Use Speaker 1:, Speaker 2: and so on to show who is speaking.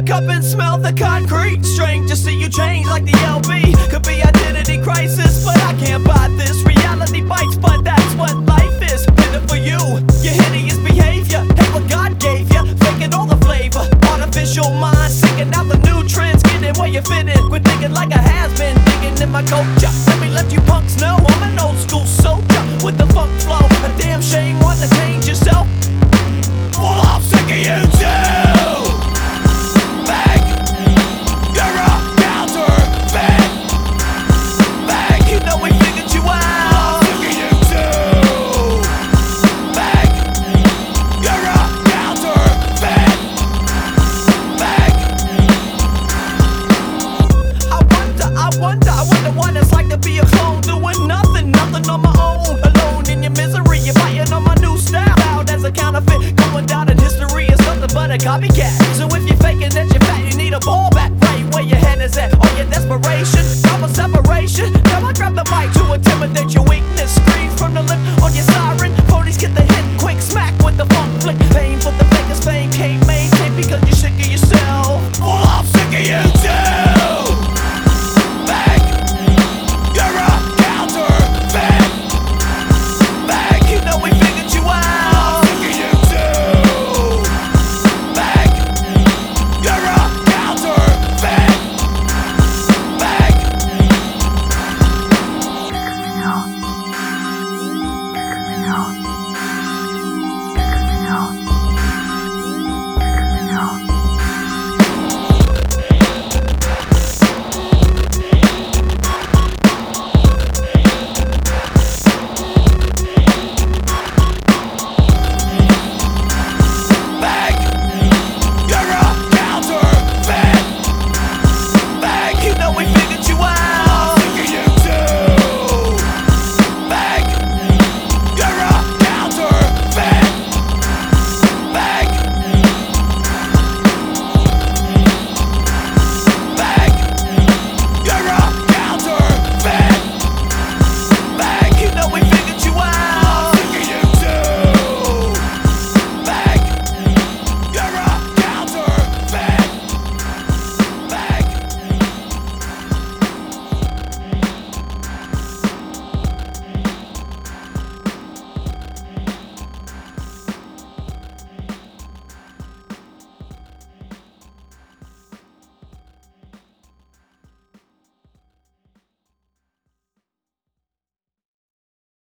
Speaker 1: look up and smell the concrete. Strange to see you change like the LB. Could be identity crisis, but I can't buy this. Reality bites, but that's what life is. Did it for you, your hideous behavior. Hate what God gave you, faking all the flavor. Artificial mind, seeking out the new trends. Getting where you fit in, quit thinking like a has-been. Digging in my culture, let me let you punks know I'm an old school soldier with the funk flow. A damn shame, want to change yourself. Well, I'm sick of you too. Bang, you're a counterfeit. Bang, you know we figured you out. I'm sick of you too. Bang, you're a counterfeit. Bang. I wonder what it's like to be a clone, doing nothing on my own, alone in your misery. You're biting on my new style, out as a counterfeit, going down in history as nothing but a copycat. So if you're faking that you're fat, you need a ball back, right where your head is at. All your desperation, proper separation. Now I grab the mic to intimidate your weakness. Screams from the lip on your siren. Police get the hit, quick smack with the funk flick. Pain for the fakers, fame can't maintain because you